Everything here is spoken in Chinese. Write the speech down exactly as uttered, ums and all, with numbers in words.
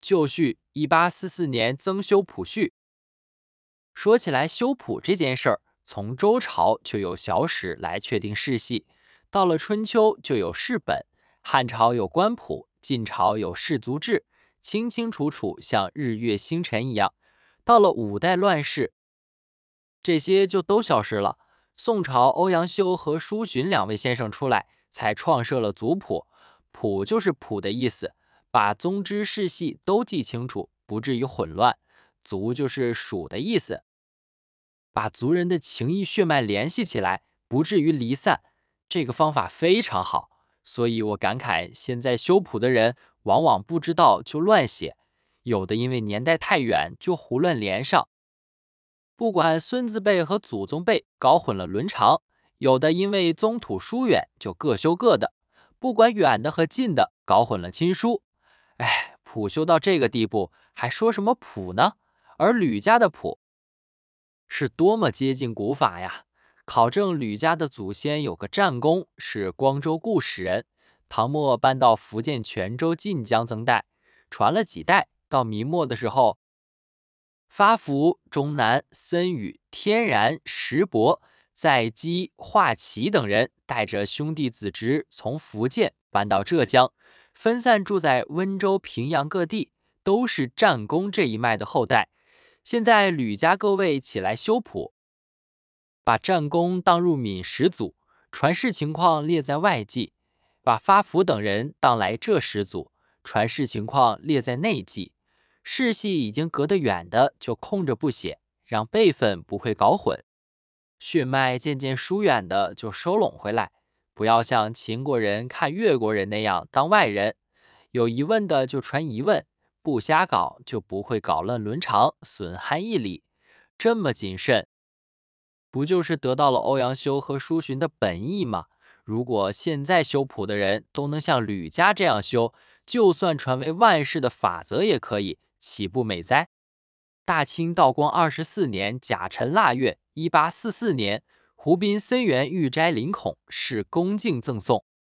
秀序一八四四年增修谱序。说起来修谱这件事儿，从周朝就有小史来确定世系，到了春秋就有世本，汉朝有官谱，晋朝有氏族志，清清楚楚像日月星辰一样。到了五代乱世，这些就都消失了。宋朝欧阳修和叔洵两位先生出来，才创设了族谱。谱就是谱的意思，把宗支世系都记清楚，不至于混乱。族就是属的意思，把族人的情谊血脉联系起来，不至于离散。这个方法非常好，所以我感慨现在修谱的人往往不知道就乱写，有的因为年代太远就胡乱连上。不管孙子辈和祖宗辈搞混了伦常，有的因为宗土疏远就各修各的，不管远的和近的搞混了亲疏。哎，谱修到这个地步，还说什么谱呢？而吕家的谱是多么接近古法呀！考证吕家的祖先有个战功，是光州固始人，唐末搬到福建泉州晋江曾代，传了几代，到明末的时候，发福、钟南、森宇、天然、石伯、在基、华启等人带着兄弟子侄从福建搬到浙江，分散住在温州、平阳各地，都是战功这一脉的后代。现在吕家各位起来修谱，把战功当入闽始祖，传世情况列在外记；把发福等人当来浙始祖，传世情况列在内记。世系已经隔得远的就空着不写，让辈分不会搞混；血脉渐渐疏远的就收拢回来，不要像秦国人看越国人那样当外人。有疑问的就传疑问，不瞎搞就不会搞乱伦常，损害义理。这么谨慎，不就是得到了欧阳修和叔洵的本意吗？如果现在修谱的人都能像吕家这样修，就算传为万世的法则也可以，岂不美哉？大清道光二十四年甲辰腊月，一八四四年，湖滨森源玉斋林孔是恭敬赠送。